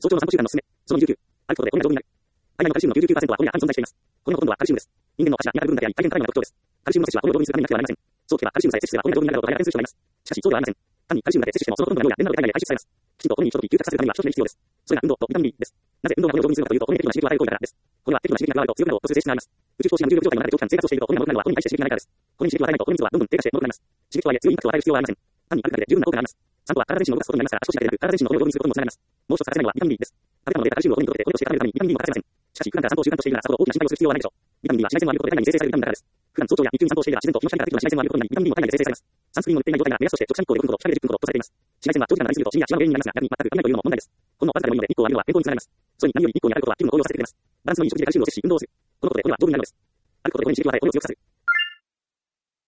早朝の散歩習慣のおすすめ。その29。歩くことでこんな状態になる。体内のカルシウムの99%はこれによって存在しています。これのほとんどはカルシウムです。人間の足が苦手部分だけあり、大変体内の特徴です。カルシウムの摂取はこれを動にするためになくてはなりません。そう聞けばカルシウムさえ摂取すればこんな状態になることが大変数値となります。しかし、そうではありません。単にカルシウムだけ摂取してもそのほとんどの量や電などで体内で排出されます。きちんとこれに一時給達させるためには一つ目に必要です。それが運動とビタミン B です。なぜ運動がこれを動にするかというと、これに適度な刺激を与える行為だからです。これは適度な刺激が加わると強くなると強い性質があります。宇宙飛行士が無重力状態の中で長期間生活をしていると、これが戻るのはこれに対して刺激がないからです。これに刺激を与えないと、これに密度はどんどん低下して戻くなります。刺激とはいえ強いインパクトを与える必要はありません。単に歩くだけで十分な効果があります。散歩は体全身を動かすことになりますから、足腰だけでなく体全身のこれを動にすることにもつながります。もう一つ欠かせないのはビタミン B です。食べ物でカルシウムを手に取ってこれとして固めるためにビタミン B も欠かせません。しかし、普段から散歩を習慣としているならさほど大きな心配をする必要はないでしょう。ビタミン B は紫外線を浴びることで体内に生成されるビタミンだからです。普段早朝や日中に散歩をしていれば自然と日の光から適度な紫外線を浴びることになり、ビタミン B も体内で生成されます。サンスクリーンを塗っていない状態なら目安として直射日光で5分ほど、日陰で10分ほどとされています。紫外線は長時間なりすぎるとシミやシワの原因になりますが、逆に全く浴びないというのも問題です。ほんのわずかでもいいので日光を浴びるのは健康につながります。それに何より日光に当たることは気分の高揚をさせてくれます。バランスのいい食事でカルシウムを摂取、運動をする。このことでこれは十分になるのです。歩くことでこれに刺激を与え、これを強くさせる。